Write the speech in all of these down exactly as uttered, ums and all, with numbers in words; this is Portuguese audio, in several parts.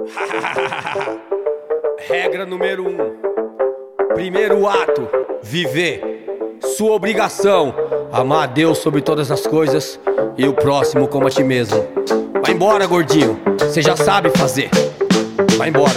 Regra número um. Primeiro ato, viver. Sua obrigação, amar a Deus sobre todas as coisas e o próximo como a ti mesmo. Vai embora, gordinho, você já sabe fazer. Vai embora.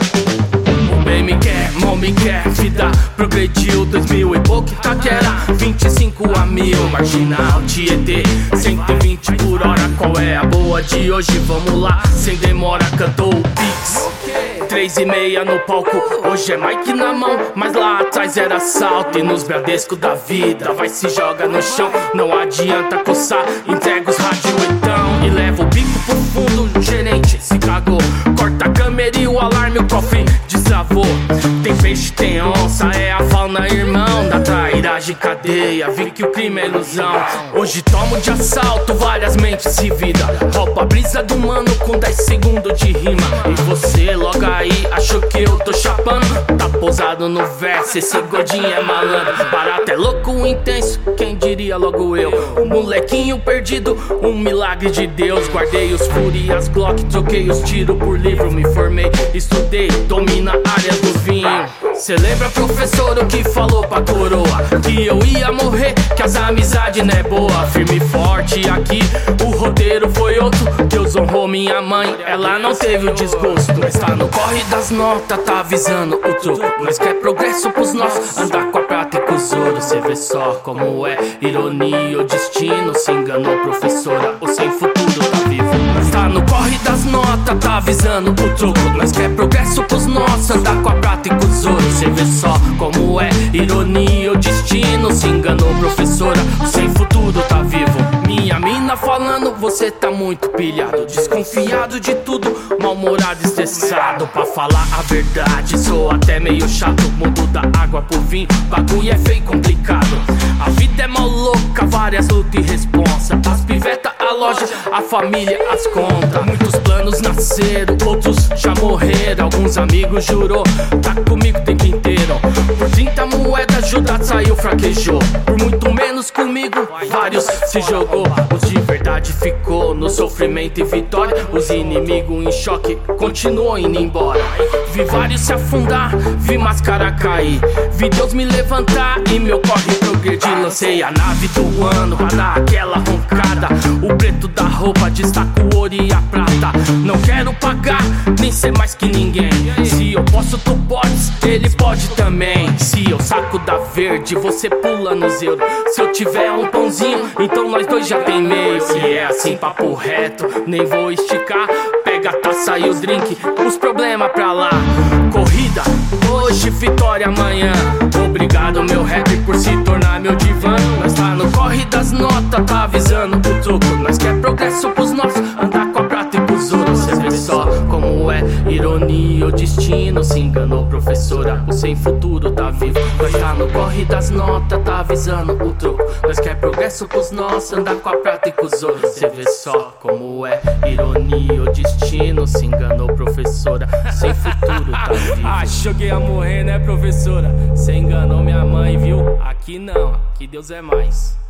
O bem me quer, mal me quer, vida progrediu. Dois mil e pouco, Itaquera, vinte e cinco a mil. Marginal, Tietê, cento e vinte por hora. Qual é a boa de hoje? Vamos lá, sem demora, cantou o Pix. Três e meia no palco, hoje é mic na mão, mas lá atrás era assalto. E nos Bradesco da vida, vai se joga no chão. Não adianta coçar, entrega os rádio então. E leva o bico pro fundo, o gerente se cagou. Corta a câmera e o alarme, o cofre destravou. Tem peixe, tem onça, é a fauna, irmão. Da trairagem, cadeia, vi que o crime é ilusão. Hoje tomo de assalto, várias mentes se vida. Rouba a brisa do mano com dez segundos de rima. E você logo aí achou que eu tô chapando. Tá pousado no verso, esse gordinho é malandro. Barato é louco, intenso, quem diria logo eu. Um molequinho perdido, um milagre de Deus. Guardei os furi e as Glock, troquei os tiros por livro. Me formei, estudei, domina a área do vinho. Cê lembra, professor, o que falou pra coroa? Que eu ia morrer, que as amizades não é boa. Firme e forte aqui, o roteiro foi outro. Deus honrou minha mãe, ela não teve o desgosto. Mas tá no corre das notas, tá avisando o troco. Nós quer progresso pros nossos, andar com a prata e com os ouros. Cê vê só como é ironia ou destino. Se enganou, professora, o sem futuro tá vivo. Nós tá no corre das notas, tá avisando o troco. Nós quer progresso pros nossos, andar com a prata e com os ouros. Cê vê só como é ironia ou destino. Se enganou, professora, o sem futuro tá vivo. Minha mina falando, você tá muito pilhado, desconfiado de tudo, mal-humorado, estressado. Pra falar a verdade, sou até meio chato. Mudo da água pro vinho, bagulho é feio e complicado. A vida é mal louca, várias lutas e responsa. As pivetas, a loja, a família, as contas. Muitos planos nasceram, outros já morreram. Alguns amigos jurou, tá comigo o tempo inteiro. Por trinta moedas, Judas saiu, fraquejou. Por muito menos comigo, vários se jogou. Os de verdade ficou no sofrimento e vitória. Os inimigos em choque, continuou indo embora. Vi vários se afundar, vi máscara cair. Vi Deus me levantar e meu corre progredir. Lancei a nave do ano pra dar aquela roncada. O preto da roupa destaca o ouro e a prata. Não quero pagar, nem ser mais que ninguém. Se eu posso, tu podes, ele pode também. Se eu saco da verde, você pula nos euros. Se eu tiver um pãozinho, então nós dois já tem meio. Se é assim, papo reto, nem vou esticar. Pega a taça e o drink, os problemas pra lá. Corrida, hoje vitória amanhã. Obrigado meu rap por se tornar meu divã. Nós tá no corre das notas, tá avisando o troco. Nós quer progresso pros nossos, andar com a prata e pros ouros. Cê vê só como é ironia ou destino. Se enganou, professora, o sem futuro tá vivo. Nós tá no corre das notas, tá avisando o troco. Nós quer progresso pros nossos, andar com a prata e com os ouros. Cê vê só como é ironia ou destino. Se enganou, professora, sem futuro tá vivo. Achou que ia morrer, né, professora? Cê enganou minha mãe, viu? Aqui não, aqui Deus é mais.